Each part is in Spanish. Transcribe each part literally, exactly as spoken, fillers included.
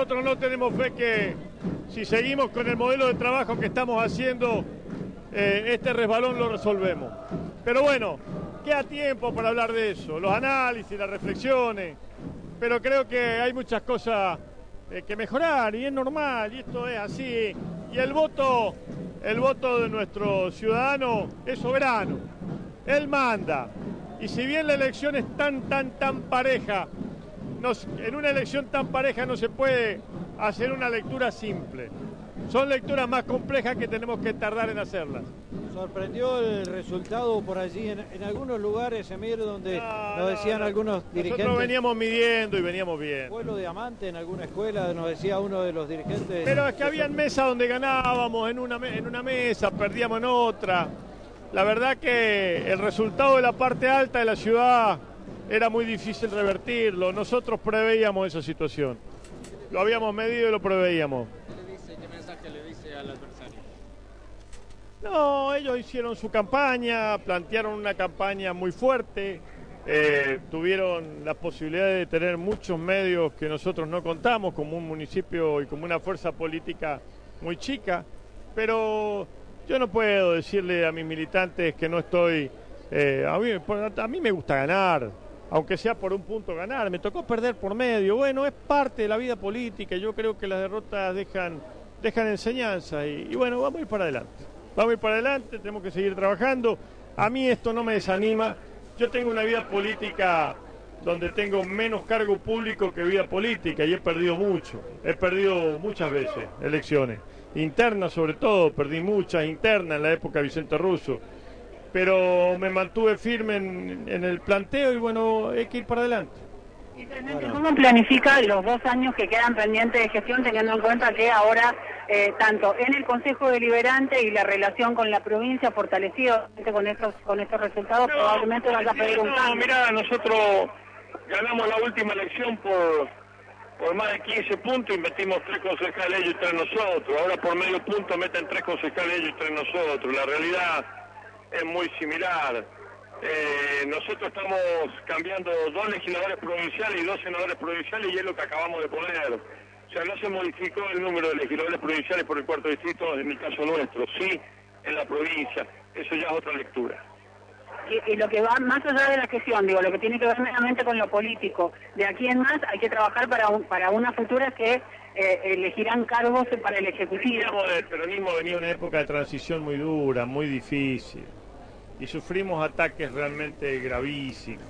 Nosotros no tenemos fe que si seguimos con el modelo de trabajo que estamos haciendo, eh, este resbalón lo resolvemos. Pero bueno, queda tiempo para hablar de eso, los análisis, las reflexiones, pero creo que hay muchas cosas eh, que mejorar y es normal y esto es así. Y el voto, el voto de nuestro ciudadano es soberano, él manda. Y si bien la elección es tan, tan, tan pareja, Nos, en una elección tan pareja no se puede hacer una lectura simple. Son lecturas más complejas que tenemos que tardar en hacerlas. ¿Sorprendió el resultado por allí en, en algunos lugares, Emir, donde no, nos decían no, no. algunos dirigentes? Nosotros veníamos midiendo y veníamos bien. Vuelo de amante en alguna escuela, nos decía uno de los dirigentes. Pero es que habían mesas donde ganábamos en una, en una mesa, perdíamos en otra. La verdad que el resultado de la parte alta de la ciudad era muy difícil revertirlo. Nosotros preveíamos esa situación. Lo habíamos medido y lo preveíamos. ¿Qué le dice, qué mensaje le dice al adversario? No, ellos hicieron su campaña, plantearon una campaña muy fuerte, eh, tuvieron la posibilidad de tener muchos medios que nosotros no contamos, como un municipio y como una fuerza política muy chica, pero yo no puedo decirle a mis militantes que no estoy... Eh, a, mí, a mí me gusta ganar, aunque sea por un punto ganar, me tocó perder por medio, bueno, es parte de la vida política, yo creo que las derrotas dejan, dejan enseñanza y, y bueno, vamos a ir para adelante, vamos a ir para adelante, tenemos que seguir trabajando, a mí esto no me desanima, yo tengo una vida política donde tengo menos cargo público que vida política y he perdido mucho, he perdido muchas veces elecciones, internas sobre todo, perdí muchas internas en la época de Vicente Russo, pero me mantuve firme en, en el planteo y bueno, hay que ir para adelante. Intendente, ¿cómo planifica los dos años que quedan pendientes de gestión, teniendo en cuenta que ahora, eh, tanto en el Consejo Deliberante y la relación con la provincia fortalecida con estos, con estos resultados, no, probablemente vaya a pedir un no, cambio? Mirá, nosotros ganamos la última elección por, por más de quince puntos y metimos tres concejales ellos y tres nosotros. Ahora por medio punto meten tres concejales ellos y tres nosotros. La realidad es muy similar. Eh, nosotros estamos cambiando dos legisladores provinciales y dos senadores provinciales y es lo que acabamos de poner. O sea, no se modificó el número de legisladores provinciales por el cuarto distrito en el caso nuestro, sí en la provincia. Eso ya es otra lectura. Y, y lo que va más allá de la gestión, digo, lo que tiene que ver meramente con lo político, de aquí en más hay que trabajar para, un, para una futura que eh, elegirán cargos para el Ejecutivo. El peronismo venía una época de transición muy dura, muy difícil. Y sufrimos ataques realmente gravísimos,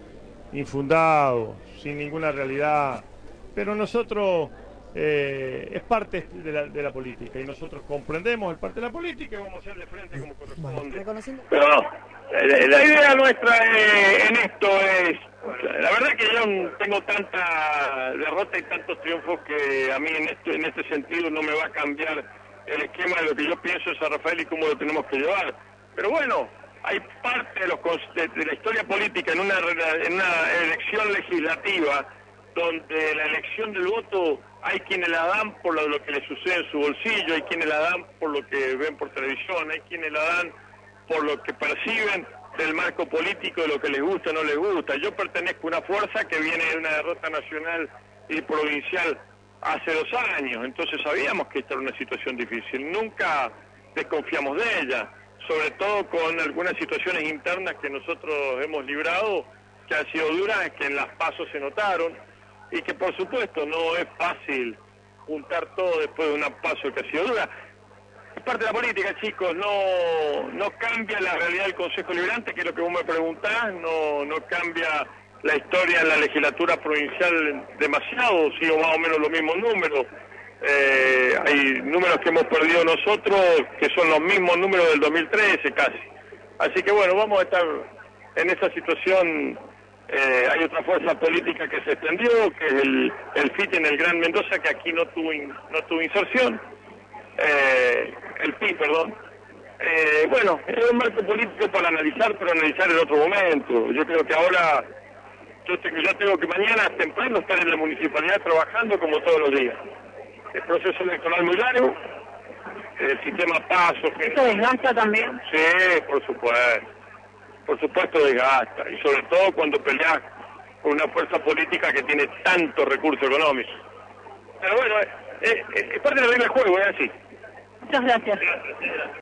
infundados, sin ninguna realidad. Pero nosotros, eh, es parte de la, de la política, y nosotros comprendemos el parte de la política y vamos a hacer de frente como corresponde. Pero no, la, la idea nuestra eh, en esto es, la verdad que yo no tengo tanta derrota y tantos triunfos que a mí en este, en este sentido no me va a cambiar el esquema de lo que yo pienso de San Rafael y cómo lo tenemos que llevar. Pero bueno, hay parte de, los, de, de la historia política en una, en una elección legislativa donde la elección del voto hay quienes la dan por lo, lo que les sucede en su bolsillo, hay quienes la dan por lo que ven por televisión, hay quienes la dan por lo que perciben del marco político, de lo que les gusta o no les gusta. Yo pertenezco a una fuerza que viene de una derrota nacional y provincial hace dos años, entonces sabíamos que esta era una situación difícil, nunca desconfiamos de ella, sobre todo con algunas situaciones internas que nosotros hemos librado, que han sido duras, que en las pasos se notaron, y que por supuesto no es fácil juntar todo después de una paso que ha sido dura. Es parte de la política, chicos, no, no cambia la realidad del Consejo Deliberante, que es lo que vos me preguntás, no, no cambia la historia en la legislatura provincial demasiado, sigo más o menos los mismos números. Eh, hay números que hemos perdido nosotros que son los mismos números del dos mil trece casi. Así que bueno, vamos a estar en esa situación. Eh, hay otra fuerza política que se extendió, que es el, el F I T en el Gran Mendoza, que aquí no tuvo, in, no tuvo inserción. Eh, el P I, perdón. Eh, bueno, es un marco político para analizar, pero analizar en otro momento. Yo creo que ahora, yo tengo, yo tengo que mañana temprano estar en la municipalidad trabajando como todos los días. El proceso electoral muy largo, el sistema paso... Que... ¿Esto desgasta también? Sí, por supuesto, por supuesto desgasta, y sobre todo cuando peleas con una fuerza política que tiene tantos recursos económicos. Pero bueno, es, es, es parte de la regla del juego, es así. Muchas gracias.